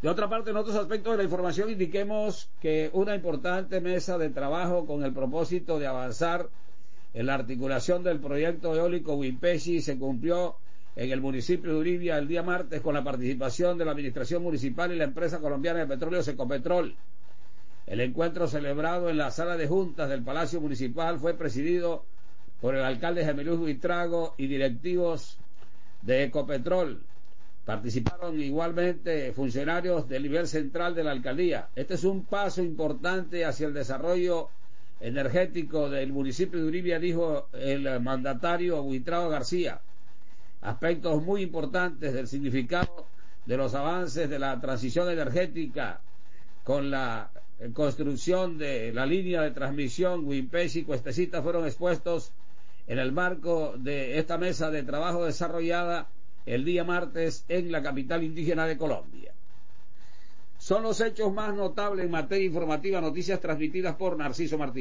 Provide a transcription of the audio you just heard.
De otra parte, en otros aspectos de la información, indiquemos que una importante mesa de trabajo con el propósito de avanzar en la articulación del proyecto eólico Wimpeshi se cumplió en el municipio de Uribia el día martes con la participación de la Administración Municipal y la empresa colombiana de petróleo Secopetrol. El encuentro celebrado en la sala de juntas del Palacio Municipal fue presidido por el alcalde Gemiluz Buitrago y directivos de Ecopetrol. Participaron igualmente funcionarios del nivel central de la alcaldía. Este es un paso importante hacia el desarrollo energético del municipio de Uribia, dijo el mandatario Buitrago García. Aspectos muy importantes del significado de los avances de la transición energética con la construcción de la línea de transmisión Wimpeshi-Cuestecita fueron expuestos en el marco de esta mesa de trabajo desarrollada el día martes en la capital indígena de Colombia. Son los hechos más notables en materia informativa, noticias transmitidas por Narciso Martínez.